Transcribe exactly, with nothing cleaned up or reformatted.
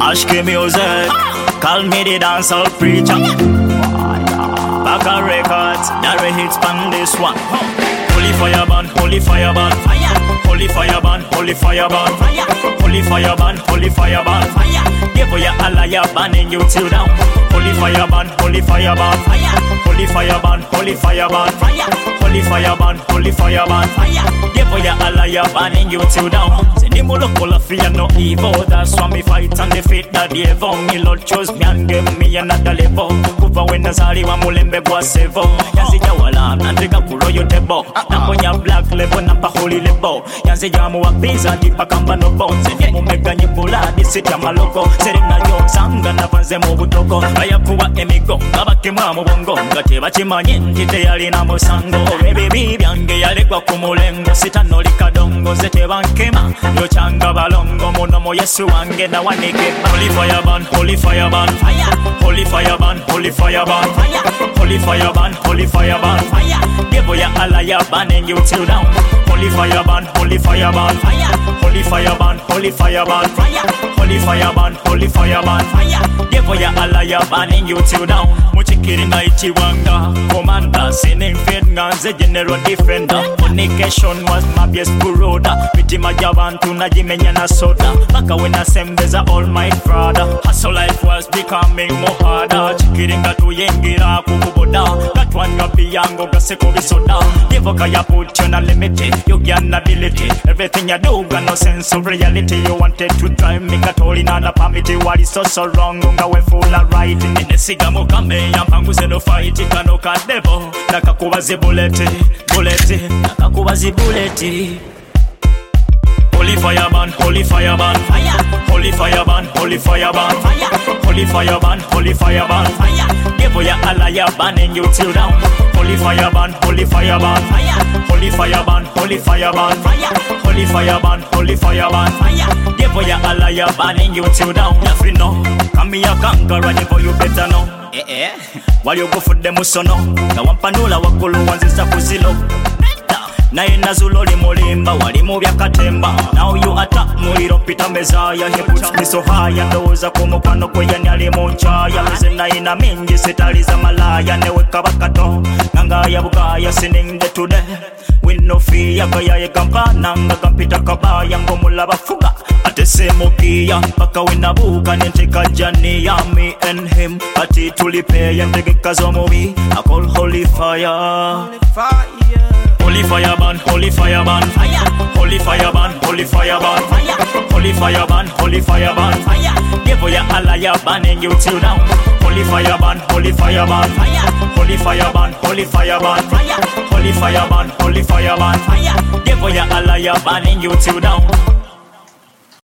Ashky music, call me the dancehall preacher. Baka records, that hits on this one. Holy fire ban, holy fire ban, holy fire ban, holy fire ban, holy fire ban, holy fire ban. Give ya Allah, ya banning you till down. Holy fire ban, holy fire ban, holy fire ban, holy fire ban, holy fire ban, holy fire ban. Give ya Allah, ya banning you till down. Nimulo kola fear no evil. That's why me fight and defeat the devil. Me Lord chose me and give me another level. Kuva wena zari wa mulembe kwa sevo. Yanzi jawala nandika kuroyo tebo. Namponya black level napa holy level. Yanzi jamu wa pizza dipa kamba no bones. Nimu mega nyebula disita maloko. Seri na yo sanga na panze mo butoko. Aya kuwa emigo kabake mwa mubongo. Ngate bachimanyi nkite yali na musango. Baby bibi yange yale kwa kumulengo. Sita noli kadongo zete bankema. Yo changa balongo munomo Yesu wange na wanike. Holy fire ban, holy fire ban, holy fire ban, holy fire ban, holy fire ban, holy fire ban. Give ya Allah, ya banning you till down. Holy fire ban, holy fire ban, holy fire ban, holy fire ban, holy fire ban, holy fire ban. Give ya Allah, ya banning you till down. Muchikiri na ichiwanga, commander, sinning faith nganze general defender. Communication was my best kuroda. Mitima jabantu najimenya na soda. Maka wena sembeza all my father. Hustle life was becoming more harder. Chikiringa tuyengira kukuboda. Gatwanywa biyango gaseko bisoda. Devoka ya put you na limited. You get an ability. Everything you do got no sense of reality. You wanted to drive me katoli na na permit. What is so so wrong? Unga we full of right. Nesiga mukame yampanguze no fight. Kano ka devil. Nakakubazi bullet. Bullet. Nakakubazi bullet. Holy fire ban, holy fire ban, holy fire ban, holy fire ban, holy fire ban, holy fire ban. Give ya Allah, ya banning you till down. Holy fire ban, holy fire ban, holy fire ban, holy fire ban, holy fire ban, holy fire ban. Give ya Allah, ya banning you till down. Nothing no, come here conqueror, never you better know. Eh eh, while you go for them musono, na wampanula wakulu wanzisa kuzilo. Na ina zuloli mulimba wali mubya katemba. Now you attack muliro pita mezaya. He puts me so high. Ndoza kumukwano kwe yani alimonchaya. Meze na ina mingi sitaliza malaya. Neweka bakato nanga ya bukaya. Sinning the today with no fear. Kaya ye kampa nanga kampita kabaya. Ngomula bafuga atese mukia. Paka wina buka nenteka jani ya me and him. Ati tulipe yenteke kazo movie. I call holy fire. Holy fire. Holy fire ban, holy fire ban, holy fire ban, holy fire ban, holy fire ban, holy fire ban. Give ya Allah, ya banning you till down. Holy fire ban, holy fire ban, holy fire ban, holy fire ban, holy fire ban, holy fire ban. Give ya Allah, ya banning you till down.